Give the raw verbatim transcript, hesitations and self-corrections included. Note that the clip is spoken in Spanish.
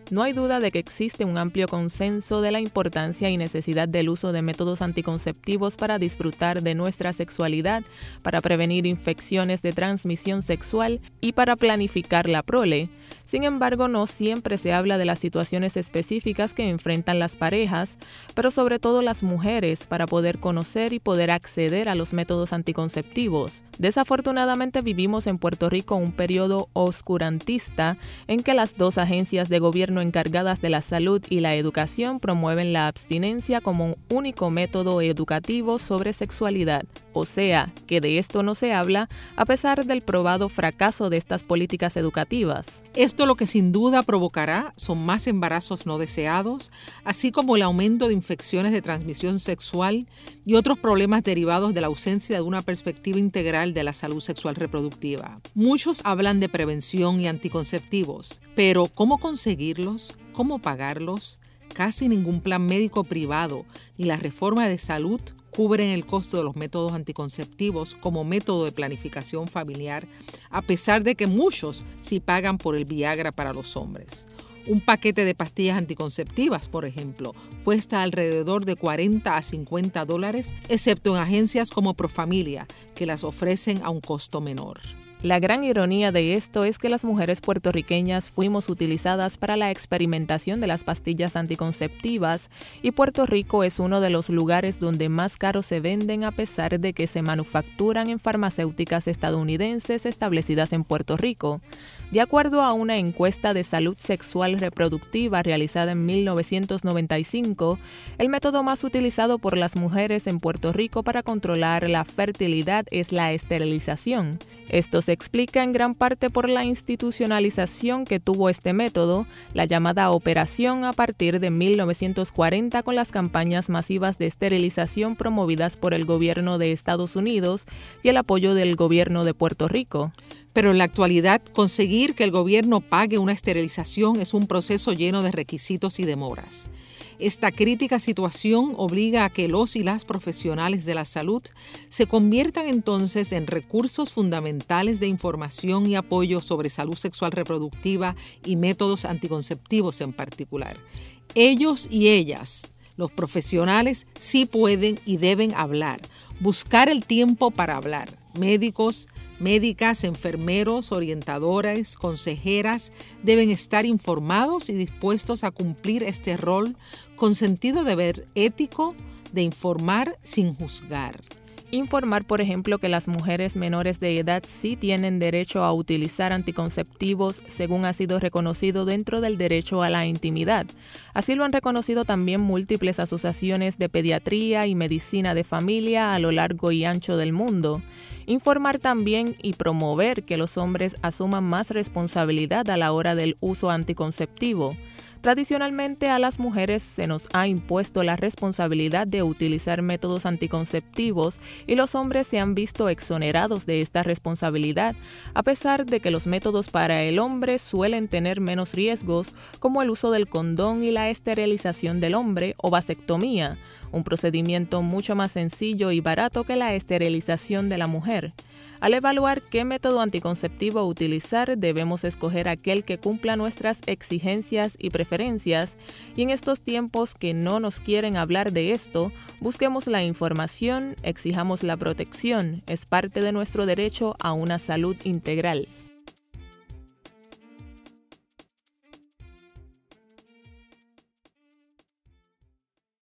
No hay duda de que existe un amplio consenso de la importancia y necesidad del uso de métodos anticonceptivos para disfrutar de nuestra sexualidad, para prevenir infecciones de transmisión sexual y para planificar la prole. Sin embargo, no siempre se habla de las situaciones específicas que enfrentan las parejas, pero sobre todo las mujeres, para poder conocer y poder acceder a los métodos anticonceptivos. Desafortunadamente vivimos en Puerto Rico un periodo oscurantista en que las dos agencias de gobierno encargadas de la salud y la educación promueven la abstinencia como un único método educativo sobre sexualidad. O sea, que de esto no se habla a pesar del probado fracaso de estas políticas educativas. Esto lo que sin duda provocará son más embarazos no deseados, así como el aumento de infecciones de transmisión sexual y otros problemas derivados de la ausencia de una perspectiva integral de la salud sexual reproductiva. Muchos hablan de prevención y anticonceptivos, pero ¿cómo conseguirlos? ¿Cómo pagarlos? Casi ningún plan médico privado ni la reforma de salud cubren el costo de los métodos anticonceptivos como método de planificación familiar, a pesar de que muchos sí pagan por el Viagra para los hombres. Un paquete de pastillas anticonceptivas, por ejemplo, cuesta alrededor de cuarenta a cincuenta dólares, excepto en agencias como Profamilia, que las ofrecen a un costo menor. La gran ironía de esto es que las mujeres puertorriqueñas fuimos utilizadas para la experimentación de las pastillas anticonceptivas y Puerto Rico es uno de los lugares donde más caro se venden a pesar de que se manufacturan en farmacéuticas estadounidenses establecidas en Puerto Rico. De acuerdo a una encuesta de salud sexual reproductiva realizada en mil novecientos noventa y cinco, el método más utilizado por las mujeres en Puerto Rico para controlar la fertilidad es la esterilización. Esto se explica en gran parte por la institucionalización que tuvo este método, la llamada operación a partir de mil novecientos cuarenta con las campañas masivas de esterilización promovidas por el gobierno de Estados Unidos y el apoyo del gobierno de Puerto Rico. Pero en la actualidad, conseguir que el gobierno pague una esterilización es un proceso lleno de requisitos y demoras. Esta crítica situación obliga a que los y las profesionales de la salud se conviertan entonces en recursos fundamentales de información y apoyo sobre salud sexual reproductiva y métodos anticonceptivos en particular. Ellos y ellas, los profesionales, sí pueden y deben hablar, buscar el tiempo para hablar. Médicos, médicas, enfermeros, orientadoras, consejeras deben estar informados y dispuestos a cumplir este rol con sentido de deber ético de informar sin juzgar. Informar, por ejemplo, que las mujeres menores de edad sí tienen derecho a utilizar anticonceptivos según ha sido reconocido dentro del derecho a la intimidad. Así lo han reconocido también múltiples asociaciones de pediatría y medicina de familia a lo largo y ancho del mundo. Informar también y promover que los hombres asuman más responsabilidad a la hora del uso anticonceptivo. Tradicionalmente a las mujeres se nos ha impuesto la responsabilidad de utilizar métodos anticonceptivos y los hombres se han visto exonerados de esta responsabilidad, a pesar de que los métodos para el hombre suelen tener menos riesgos, como el uso del condón y la esterilización del hombre o vasectomía, un procedimiento mucho más sencillo y barato que la esterilización de la mujer. Al evaluar qué método anticonceptivo utilizar, debemos escoger aquel que cumpla nuestras exigencias y preferencias, y en estos tiempos que no nos quieren hablar de esto, busquemos la información, exijamos la protección, es parte de nuestro derecho a una salud integral.